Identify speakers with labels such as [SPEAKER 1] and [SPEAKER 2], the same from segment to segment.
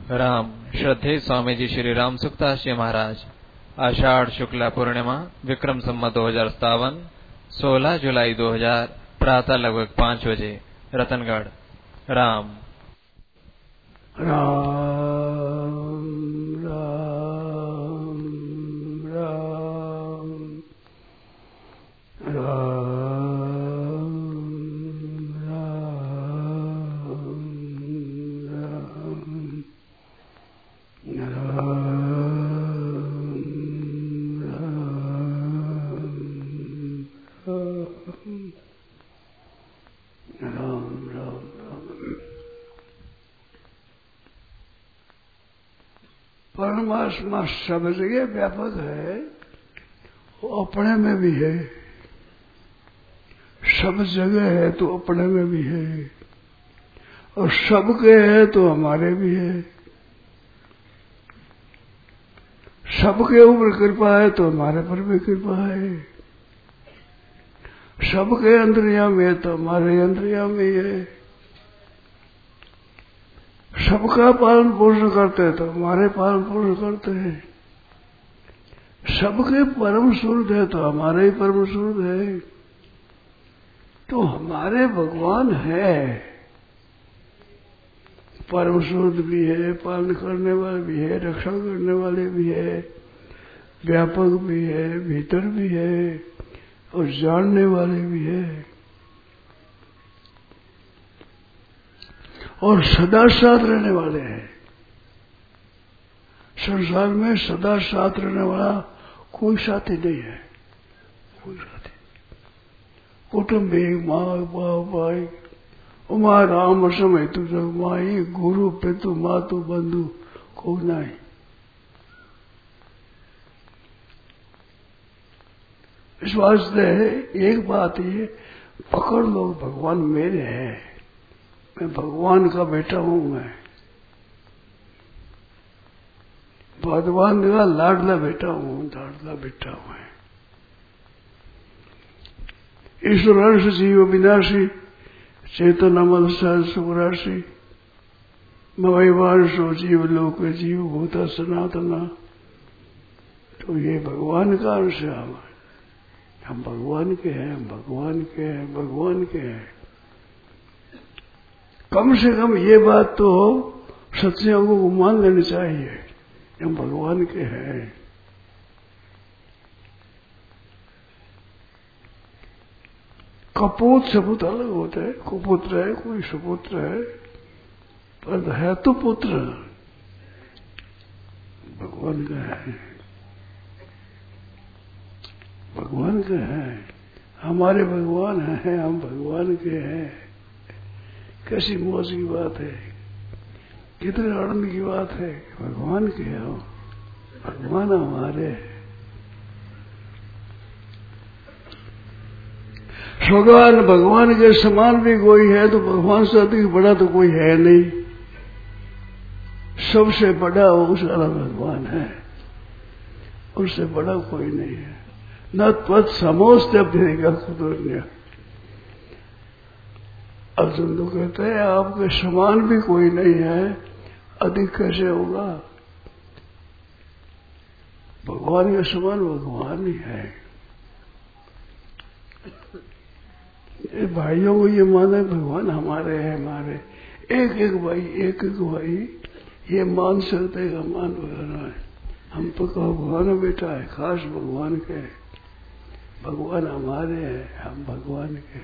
[SPEAKER 1] राम श्रद्धे स्वामी जी श्री राम सुखदास जी महाराज। आषाढ़ शुक्ला पूर्णिमा विक्रम संवत 2057 16 जुलाई 2000 प्रातः लगभग 5 बजे रतनगढ़। राम
[SPEAKER 2] राम राम राम राम परमात्मा सब जगह व्यापक है, वो अपने में भी है। सब जगह है तो अपने में भी है, और सबके है तो हमारे भी है। सबके ऊपर कृपा है तो हमारे पर भी कृपा है। सबके अंतर्यामी है तो हमारे अंतर्यामी है। सबका पालन पोषण करते हैं तो हमारे पालन पोषण करते हैं। सबके परम सुहृद है तो हमारे ही परम सुहृद है। तो हमारे भगवान है, परम सुहृद भी है, पालन करने वाले भी है, रक्षा करने वाले भी है, व्यापक भी है, भीतर भी है और जानने वाले भी है, और सदा साथ रहने वाले हैं। संसार में सदा साथ रहने वाला कोई साथी नहीं है, कोई साथी। कुटुंबिक माँ बाप भाई उमा राम समय तु जग माई, गुरु पितु मातु बंधु को नहीं। इस वास्ते एक बात ये पकड़ लो, भगवान मेरे हैं, मैं भगवान का बेटा हूं। मैं भगवान का लाडला बेटा हूं, लाडला बेटा हूं। ईश्वर अंश जीव विनाशी चेतन अमल सहज सुराशि मवैवांशो जीव लोक जीव भूता सनातना। तो ये भगवान का अंश है हमारे। हम भगवान के हैं, हम भगवान के हैं, भगवान के हैं। कम से कम ये बात तो सत्संगों को मान लेनी चाहिए, हम भगवान के हैं। कपूत सपूत अलग होते हैं, कुपुत्र है, कोई सुपुत्र है, पर है तो पुत्र भगवान का है, भगवान का है। हमारे भगवान हैं, हम भगवान के हैं। कैसी मौज की बात है, कितने आनंद की बात है। भगवान के हो, भगवान हमारे। भगवान भगवान के समान भी कोई है तो भगवान से अधिक बड़ा तो कोई है नहीं। सबसे बड़ा वो सारा भगवान है, उससे बड़ा कोई नहीं है। न त्वत् समोस्त अपने खुद। अर्जुन तो कहते हैं आपके समान भी कोई नहीं है, अधिक कैसे होगा। भगवान के समान भगवान ही है। ये भाइयों को ये माने भगवान हमारे हैं, हमारे एक एक भाई ये मान सकते हैं, मान भगवान है। हम तो कहो भगवान बेटा है, खास भगवान के। भगवान हमारे हैं, हम भगवान के।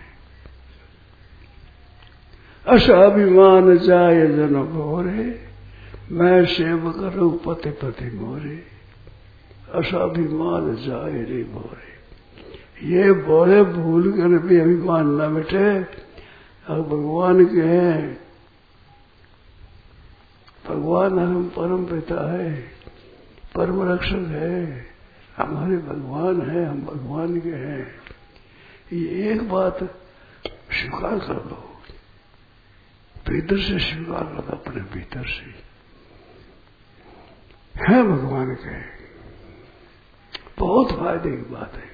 [SPEAKER 2] असाभिमान जाय जन भोरे, मैं सेव करूं पति पति मोरे। असाभिमान जाय रे भोरे। ये बोले भूल कर भी अभिमान न मिटे, अब भगवान के हैं। भगवान हम परम पिता है, परम रक्षक है, हमारे भगवान है, हम भगवान के हैं। ये एक बात स्वीकार कर लो, भीतर से स्वीकार कर लो, अपने भीतर से है भगवान के। बहुत फायदे की बात है।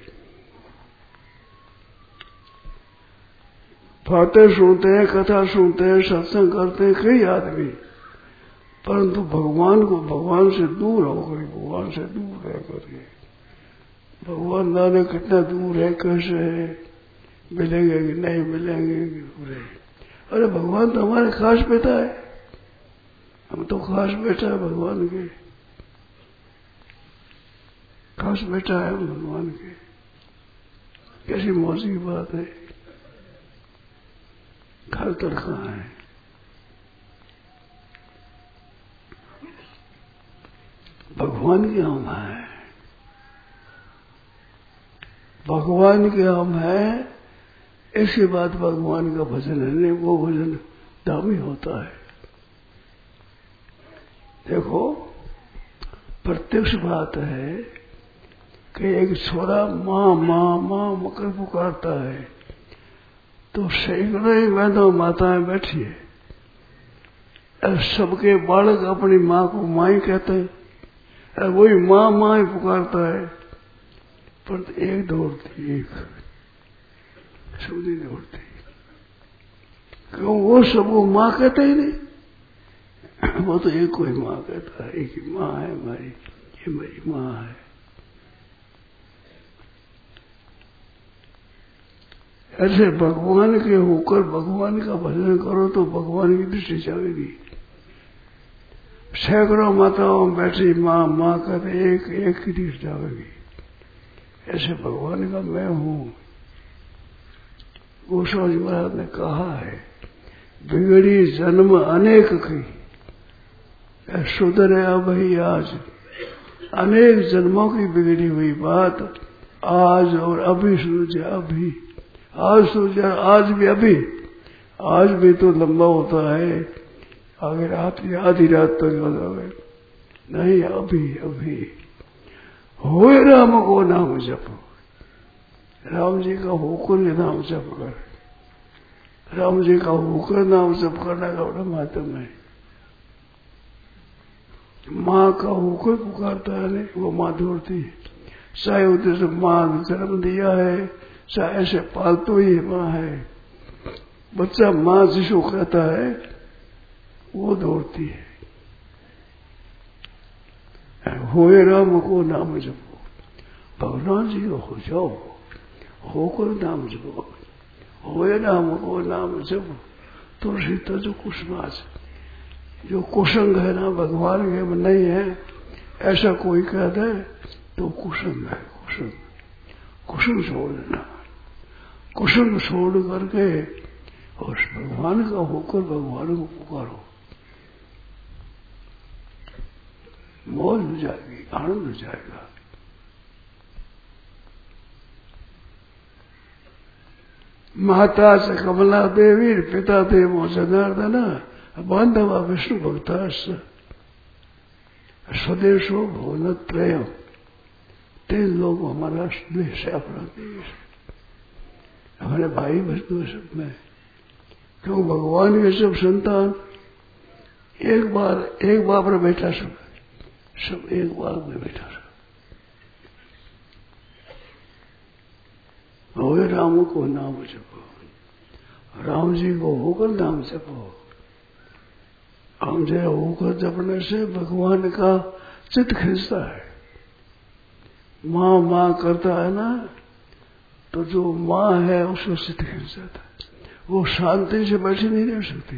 [SPEAKER 2] बातें सुनते हैं, कथा सुनते हैं, सत्संग करते हैं कई आदमी, परंतु भगवान को भगवान से दूर होकर, भगवान से दूर रह करके, भगवान जाने कितना दूर है, कैसे है, मिलेंगे कि नहीं मिलेंगे कि दूर है। अरे भगवान तो हमारे खास बेटा है, हम तो खास बेटा है भगवान के, खास बेटा है भगवान के। कैसी मौज की बात है। घर तर कहाँ है? भगवान के हम है, भगवान के हम है। ऐसी बात भगवान का भजन है नहीं, वो भजन दामी होता है। देखो प्रत्यक्ष बात है कि एक छोरा माँ माँ माँ मकर पुकारता है तो सैकड़ों ही वैदों माताएं बैठी है, सबके बालक अपनी माँ को माँ ही कहते हैं, वही माँ माँ ही पुकारता है, पर एक दौड़ती, एक सबकी दौड़ती। क्यों? वो सबको माँ कहते ही नहीं, वो तो एक कोई माँ कहता है, एक ही माँ है हमारी, ये मेरी माँ है। ऐसे भगवान के होकर भगवान का भजन करो तो भगवान की दृष्टि जाएगी। सैकड़ों माताओं बैठी माँ माँ कहते, एक एक की दृष्टि जाएगी। ऐसे भगवान का मैं हूँ। गोस्वामी जी महाराज ने कहा है, बिगड़ी जन्म अनेक की, सुधरे अब ही आज। अनेक जन्मों की बिगड़ी हुई बात आज और अभी सूझे, अभी आज सूझे, आज भी अभी। आज भी तो लंबा होता है, आगे रात आधी रात तक आ जाए, नहीं अभी अभी। होए राम को नाम जप, राम जी का होकर नाम जप कर, राम जी का होकर नाम जप करने का बड़ा महत्व है। माँ का होकर पुकारता है, नहीं वो माँ दौड़ती है, चाहे उधर से माँ ने जन्म दिया है, चाहे ऐसे पालतू ही माँ है। बच्चा माँ जिसको कहता है वो दौड़ती है। होए राम को नाम जपो, भगवान जी हो जाओ, होकर नाम जपो। होए राम को नाम जपो, तुलसी तज कुसुमास। जो कुसंग है ना भगवान के में नहीं है, ऐसा कोई कह दे तो कुसंग है। कुसंग कुसंग छोड़ देना, कुसंग छोड़ करके और भगवान का होकर भगवान को पुकारो, मौज हो जाएगी, आनंद हो जाएगा। माता से कमला देवी, पिता देवो जनार्दन, बांधवा विष्णु भक्ता स्वदेशो भुवन त्रय। 3 लोग हमारा देश है, अपना देश, हमारे भाई बहनों सब में। क्यों? भगवान के सब संतान एक बार पर बैठा, सब एक बार में बैठा। होए राम को नाम जपो, राम जी को होकर नाम जपो। हम जो होकर जपने से भगवान का चित्त खिंचता है। माँ माँ करता है ना, तो जो माँ है उसको चित्त खिंच जाता है, वो शांति से बैठी नहीं रह सकती,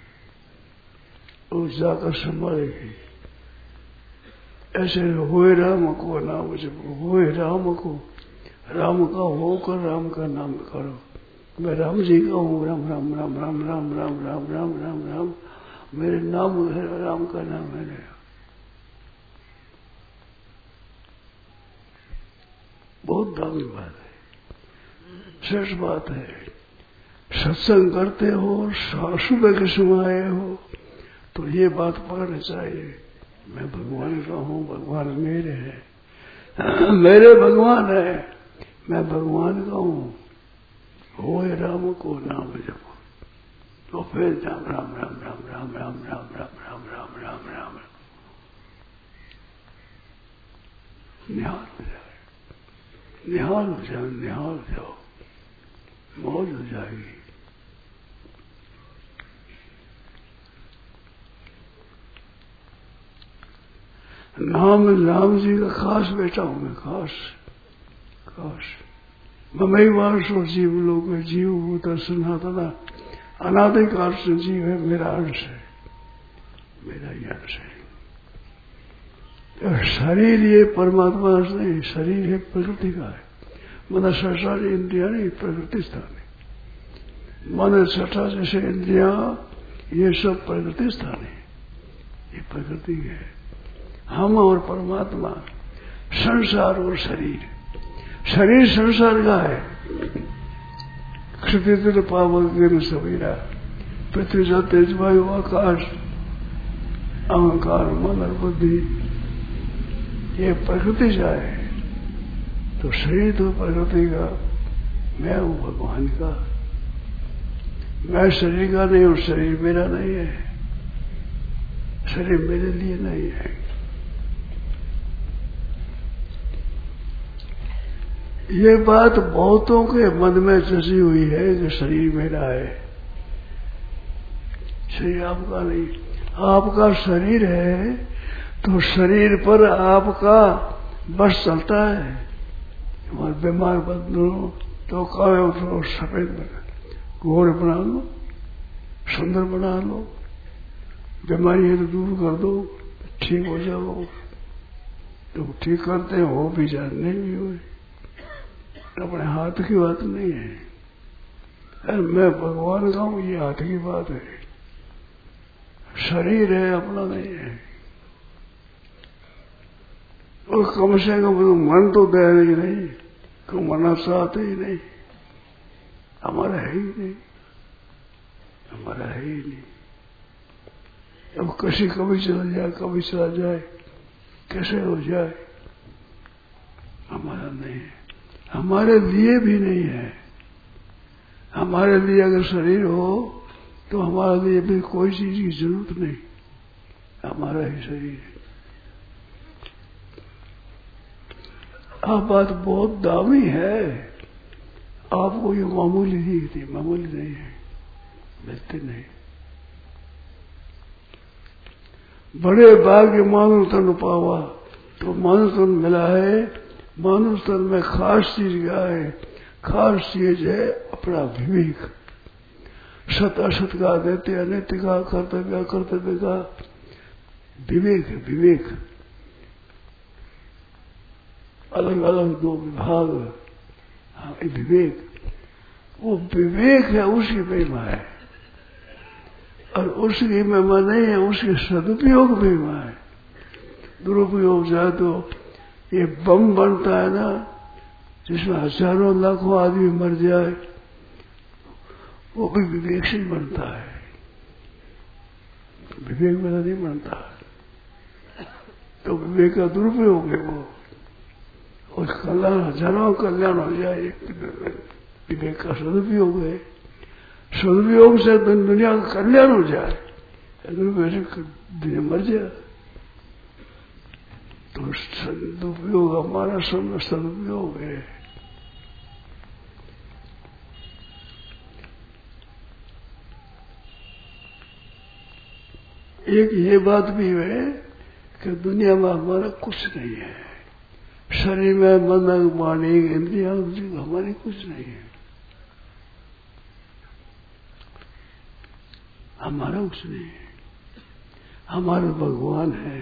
[SPEAKER 2] वो जाकर संभालेगी। ऐसे होए राम को नाम जपो, होए राम को, राम का होकर राम का नाम करो। मैं राम जी का हूँ, राम राम राम राम राम राम राम राम राम राम, मेरे नाम है, राम का नाम है। बहुत दामी बात है, सच बात है। सत्संग करते हो, सुबह के समय आए हो, तो ये बात पकड़नी चाहिए, मैं भगवान का हूँ, भगवान मेरे हैं, मेरे भगवान है, मैं भगवान का हूँ। होए राम को नाम जपो, तो फिर राम राम राम राम राम राम राम राम राम राम राम राम निहाल हो जाए, निहाल हो जाओ, निहाल हो जाओ, मौज हो जाएगी। राम जी का खास बेटा हूं मैं, खास ममई वासो जीव लोग में जीव भूत सनातना अनादिकाल से जीव है, मेरा अंश है, मेरा ही अंश है। शरीर ये परमात्मा नहीं, शरीर है प्रकृति का है। मन छठा इंद्रिया नहीं, प्रकृति स्थान है। मन छठा जैसे इंद्रिया ये सब प्रकृति स्थान है, ये प्रकृति है। हम और परमात्मा, संसार और शरीर, शरीर संसार का है। क्षत्रिय पावक सवेरा, पृथ्वी जल तेज वायु आकाश अहंकार मन और बुद्धि, ये प्रकृति जाए। तो शरीर तो प्रकृति का, मैं हूं भगवान का। मैं शरीर का नहीं हूं, शरीर मेरा नहीं है, शरीर मेरे लिए नहीं है। ये बात बहुतों के मन में चसी हुई है कि शरीर मेरा है, शरीर आपका नहीं। आपका शरीर है तो शरीर पर आपका बस चलता है। हमारे बीमार बदलो तो काले उठो, सफेद बना, घोड़े बना लो, सुंदर बना लो, बीमारी है तो दूर कर दो, ठीक हो जाओ। तो ठीक करते हो भी जाए, नहीं भी हो, अपने हाथ की बात नहीं है। अरे मैं भगवान का हूं, ये हाथ की बात है। शरीर है, अपना नहीं है। और कम से कम तो मन तो दे ही नहीं, क्यों मरना चाहते ही नहीं, हमारा है ही नहीं, हमारा है ही नहीं। अब कभी चला जाए, कभी चला जाए, कैसे हो जाए, हमारा नहीं है, हमारे लिए भी नहीं है। हमारे लिए अगर शरीर हो तो हमारे लिए भी कोई चीज की जरूरत नहीं, हमारा ही शरीर है। आप बात बहुत दामी है, आपको ये मामूली दी थी, मामूली नहीं है, मिलती नहीं। बड़े भाग्य मानव तन पावा, तो मानव तन मिला है। मानव तन में खास चीज क्या है? खास चीज है अपना विवेक। सत असत का, देते अनित्य का, कर्तव्य कर्तव्य का विवेक है, विवेक। अलग अलग दो विभाग, हाँ, विवेक, वो विवेक है, उसकी महिमा है। और उसकी महिमा नहीं है, उसके सदुपयोग महिमा है। दुरुपयोग जाए तो ये बम बनता है ना, जिसमें हजारों लाखों आदमी मर जाए, वो भी विवेक से बनता है, विवेक मेरा नहीं बनता। तो विवेक का दुरुपयोग है वो, और कल्याण, हजारों कल्याण हो जाए, विवेक का सदुपयोग है। सदुपयोग से दुनिया का कल्याण हो जाए, दुनिया मर जाए। तो सदुपयोग हमारा सदुपयोग है। एक ये बात भी है कि दुनिया में हमारा कुछ नहीं है। शरीर में मन वाणी इंद्रिया हमारी कुछ नहीं है, हमारा कुछ नहीं है। हमारे भगवान है।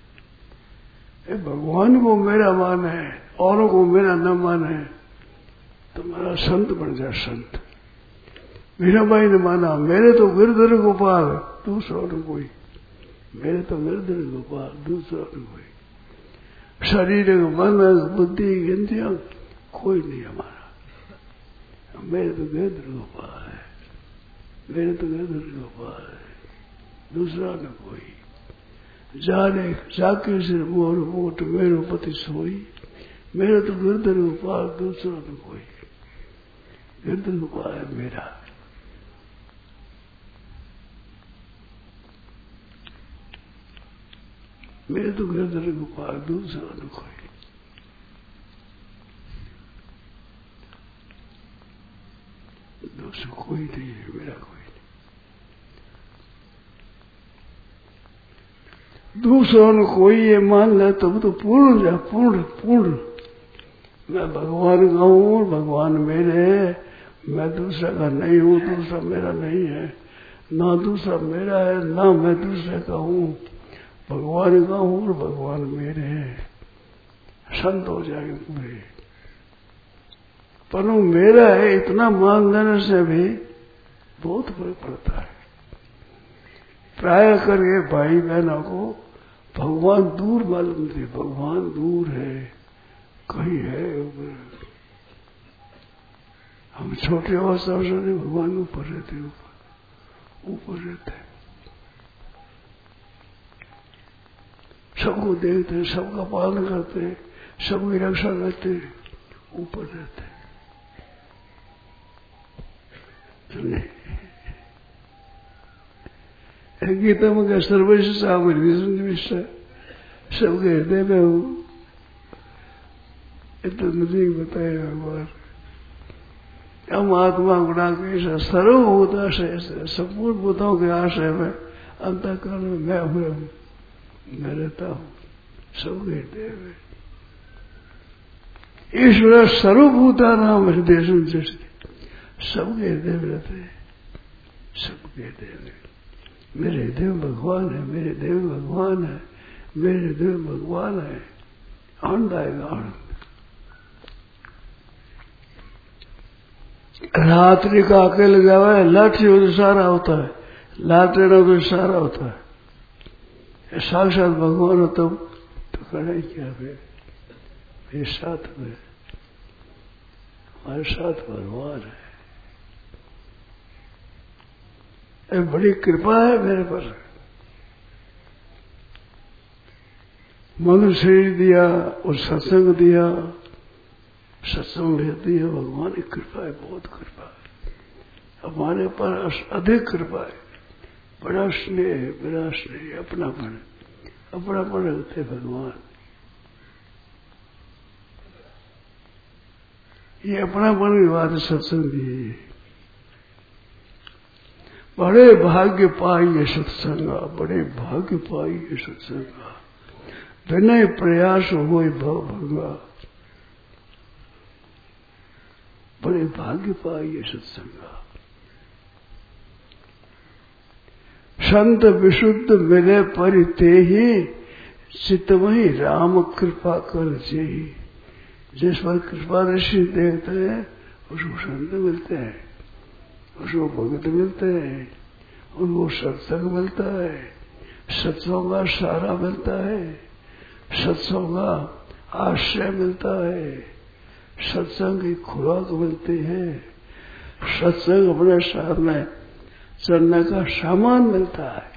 [SPEAKER 2] भगवान को मेरा मान है, औरों को मेरा न मान है, तो मेरा संत बन जाए संत। मीराबाई ने माना, मेरे तो गिरधर गोपाल दूसरा न कोई, मेरे तो गिरधर गोपाल दूसरा न कोई। शरीर मन बुद्धि इंद्रिया कोई नहीं हमारा, मेरे तो गिरधर गोपाल है, मेरे तो गिरधर गोपाल है, दूसरा न कोई। जाने जाके सिर मोर मोट मेरो पति सोई, मेरे तो गिरधर गोपाल दूसरा न कोई। गिरधर गोपाल है मेरा। मेरे तो गिरधर गोपाल दूसरा न कोई। दूसरा कोई नहीं है, मेरा कोई नहीं। दूसरों ने कोई ये मान ले तब तो पूर्ण जा, पूर्ण पूर्ण। मैं भगवान का हूँ, भगवान मेरे है, मैं दूसरे का नहीं हूँ, दूसरा मेरा नहीं है, ना दूसरा मेरा है ना मैं दूसरे का हूँ, भगवान का हूँ और भगवान मेरे है। संत हो जाएंगे पूरे। पर वो मेरा है इतना मान लेने से भी बहुत फर्क पड़ता है। प्राय करके भाई बहनों को भगवान दूर मालूम थे, भगवान दूर है, कहीं है ऊपर। हम छोटे अवस्था से भगवान ऊपर रहते, ऊपर ऊपर रहते, सबको देखते, सबका पालन करते, सबकी रक्षा करते, ऊपर रहते। गीता में क्या सर्वस्व सामर्थ्य सबके हृदय में हूँ, इतना नजदीक बताया भगवान। हम आत्मा गुणा के सर्वभूत आशय से, संपूर्ण भूतों के आशय में अंतःकरण में मैं हुआ हूँ, मैं रहता हूँ सबके हृदय में। ईश्वर सर्वभूता नाम हृदय संचरित, सबके हृदय में रहते हैं, सबके हृदय में। मेरे हृदय में भगवान है, मेरे हृदय में भगवान है, मेरे हृदय में भगवान है। आनंद आएगा, आनंद। रात्रि का अकेले जावा लाठी हो तो सारा होता है, लाटेन हो तो सारा होता है। साक्षात भगवान हो तो करना ही क्या है। मेरे साथ में, हमारे साथ भगवान है। बड़ी कृपा है मेरे पर। मनुष्य शरीर दिया और सत्संग दिया, सत्संग लेती है, भगवान की कृपा है, बहुत कृपा है हमारे पर, अधिक कृपा है। बड़ा स्नेह है, बड़ा स्नेह, अपनापन, अपनापन रखते भगवान। ये अपनापन की बात सत्संग दी है। बड़े भाग्य पाइए सत्संगा, बड़े भाग्य पाइए सत्संगा, विनय प्रयास होए भव भंगा। बड़े भाग्य पाइए सत्संगा। संत विशुद्ध मिले परिते ही, चितमहि राम कृपा कर जेहि। जिस पर कृपा दृष्टि देखते हैं उसको संत मिलते हैं, उसको भगत मिलते हैं, उनको सत्संग मिलता है, सत्संग का सहारा मिलता है, सत्संग का आश्रय मिलता है, सत्संग की खुराक मिलती है, सत्संग अपने साथ में चलने का सामान मिलता है।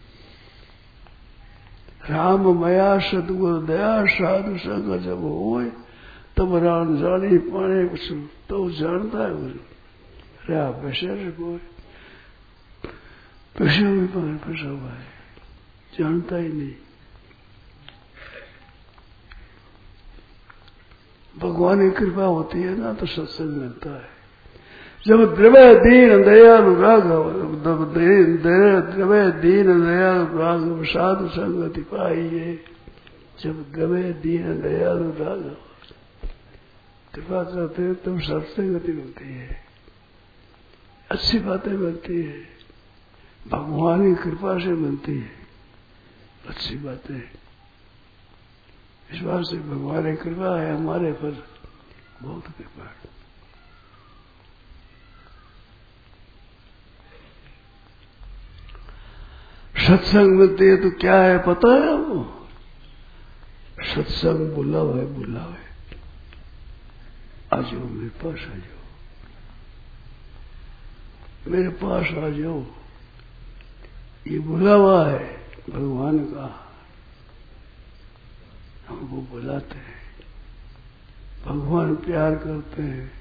[SPEAKER 2] राम मया सतगुरु दया साधु संग जब होए, तब राम जानी पाने कुछ तो जानता है गुरु। रहा पैसे कोई पैसे भी पाने फंसा हुआ है, जानता ही नहीं। भगवान की कृपा होती है ना तो सत्संग मिलता है। जब द्रव्य दीन दयालु राघव, द्रव्य दीन दयालु राघव साधु संगति पाइए। जब द्रव्य दीन दयालु राघव कृपा करते हैं तब सत्संगति मिलती है, अच्छी बातें मिलती है, भगवान की कृपा से मिलती है अच्छी बातें। इस बात से भगवान की कृपा है हमारे पर, बहुत कृपा है। सत्संग मिलती है तो क्या है पता है वो? सत्संग बुलाव है, बुलाव है। आ जाओ मेरे पास, आ जाओ मेरे पास, आ जाओ। ये बुलावा है भगवान का, हमको बुलाते हैं, भगवान प्यार करते हैं।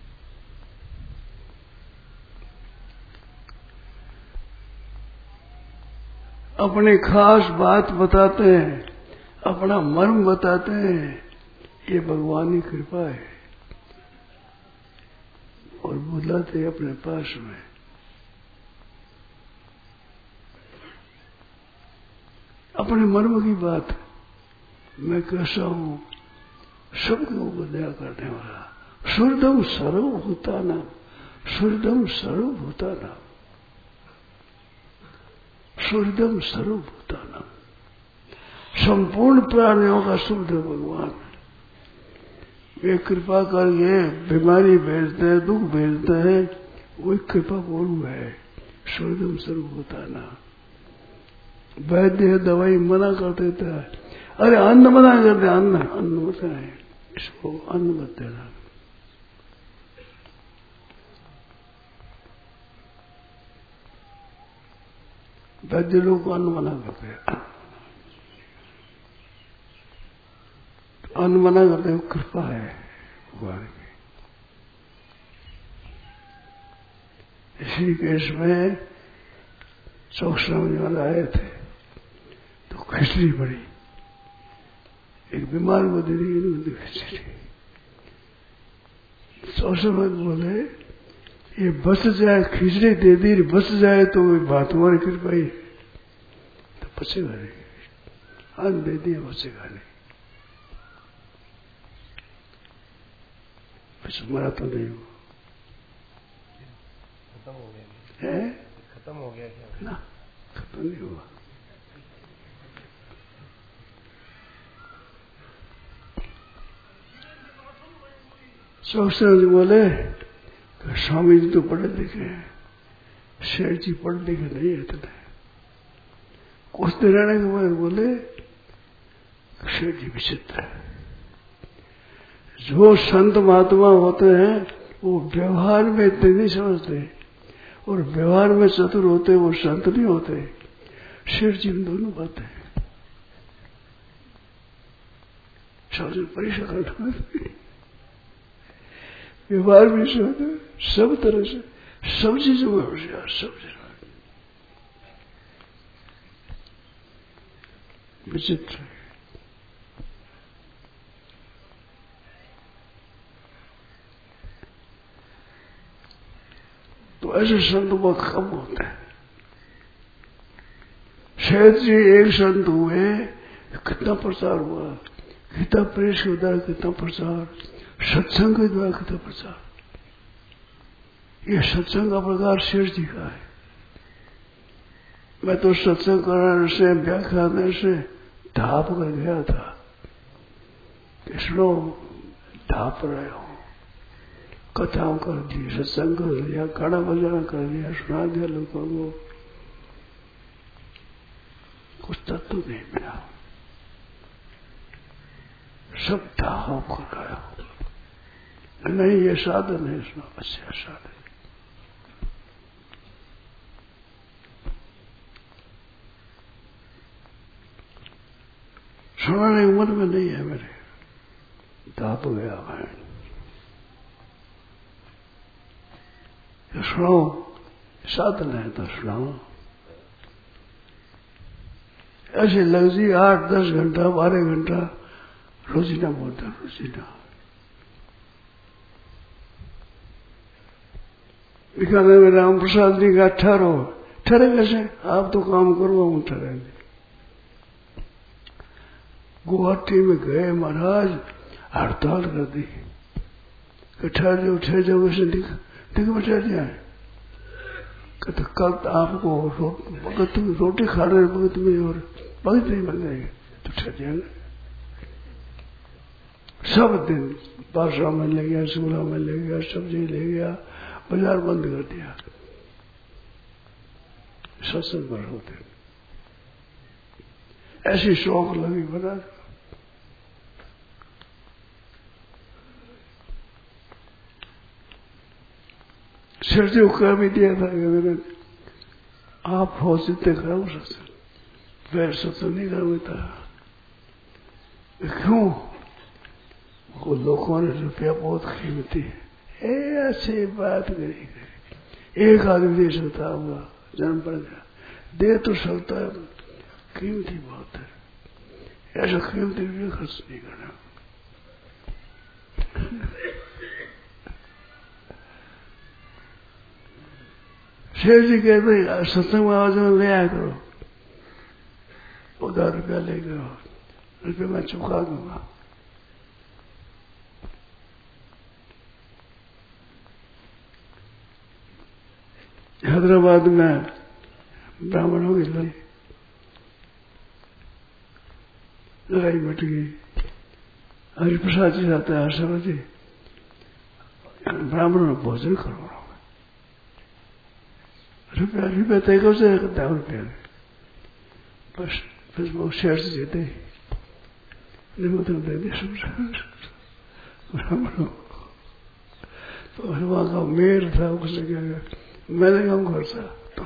[SPEAKER 2] अपनी खास बात बताते हैं, अपना मर्म बताते हैं, ये भगवान की कृपा है। और बुलाते हैं अपने पास में। अपने मर्म की बात, मैं कैसा हूं, सबको दया करने वाला। शुद्धम सर्वभूतानां, शुद्धम सर्वभूतानां, शुद्धम सर्वभूतानां, संपूर्ण प्राणियों का शुद्ध भगवान। वे कृपा करके बीमारी भेजते हैं, दुख भेजते हैं, वही कृपा गुरु है। शुद्धम सर्वभूतानां। वैद्य दवाई मना कर देता है, अरे अन्न मना करते, अन्न मत है, इसको अन्न मत देना। वैद्य लोग को अन्न मना करते हैं, अन्न मना करते, कृपा है भगवान की। इसी केस में चौकसम वाले आए थे तो खिचड़ी पड़ी, एक बीमार को दे दी खिचड़ी। चौकसम बोले ये बच जाए, खिचड़ी दे दी बच जाए तो बात हमारी कृपा ही, तो बचेगा नहीं, अन्न दे दिया बचेगा नहीं, मरा तो नहीं हुआ,
[SPEAKER 3] खत्म हो गया
[SPEAKER 2] है
[SPEAKER 3] खत्म हो गया क्या
[SPEAKER 2] ना, खत्म नहीं हुआ। चौकसम जी बोले स्वामी जी तो पढ़े लिखे हैं, शेठ जी पढ़े लिखे नहीं है इतने। कुछ दिन रहने के बाद बोले शेठ जी विचित्र है, जो संत महात्मा होते हैं वो व्यवहार में इतने नहीं समझते, और व्यवहार में चतुर होते वो संत नहीं होते। शेठ जी में दोनों बातें शासन परीक्षा करना, व्यवहार भी होते, सब तरह से, सब चीजों में होशियार, सब जगह विचित्र। तो ऐसे संत बहुत कम होते हैं। शेठ जी एक संत हुए, कितना प्रचार हुआ, गीता प्रेस के द्वारा कितना प्रचार, सत्संग के द्वारा कितना प्रचार। ये सत्संग का प्रकार शेठ जी का है। मैं तो सत्संग कराने से, व्याख्यान से ढाप कर गया था, इसलिए ढाप रहे हो, कथाओं कर दी, सत्संग कर दिया, गाना बजाना कर दिया, सुना दिया लोगों को, कुछ तत्व नहीं मिला, सब ढाप कर गया। नहीं ये साधन है, इसमें अच्छा साधन। सुनाने की उम्र में नहीं है मेरे, ढाप गया मैं। सुनाओ, साधन है तो सुनाओ। ऐसे लग जी 8-10 घंटा 12 घंटा रोजीना बोलता, रोजीना। दिखाने में राम प्रसाद जी का ठहरो, ठहरे कैसे, आप तो काम करो, हम ठहरेंगे। गुवाहाटी में गए, महाराज हड़ताल कर दी, ठहर जाओ वैसे दिख बैठा जाए। कहते कल तो आपको भगत रोटी खा रहे भगत में और भगत नहीं बन जाएंगे तो ठहर जाएंगे। सब दिन बादशाह में ले गया, सूला में ले गया, सब्जी ले गया, बाजार बंद कर दिया, सत्संग पर होते। ऐसी शौक लगी बना। सर्दियों का भी दिया था कि मैंने आप हो सकते करो सत्संग, वैर सत्संग नहीं करता। क्यों? वो लोगों ने रुपया बहुत कीमती है, ऐसी बात करी, एक आदमी दे सकता हुआ जन्म पड़ गया, दे तो सकता है, कीमती बहुत है, ऐसा कीमती रुपया खर्च नहीं करना। शेर जी कहते सत्संग में आवाज में ले आया करो, उधार रुपया लेकर रुपये मैं चुका दूंगा। हैदराबाद में ब्राह्मणों की लड़ाई मिट गई। हरिप्रसाद जी जाते हैं आश्रम जी, ब्राह्मणों ने भोजन करो, रुपया तय कर से 10 रुपया बस। फिर वो शेर से जीते निमंत्रण दे दिया ब्राह्मणों। तो वहां का मेयर था, उसने क्या किया, मैंने काम कर सा तो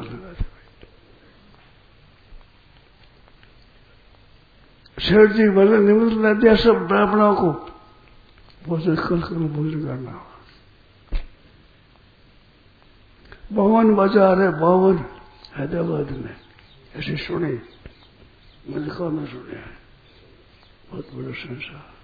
[SPEAKER 2] शेर जी बोले निमंत्रण दे दिया सब ब्राह्मणों को, भोजन कल भोजन करना होगा। 52 बाजार है, 52 हैदराबाद में, ऐसे सुने, मैंने कहा ना सुने, बहुत बड़ा संसार।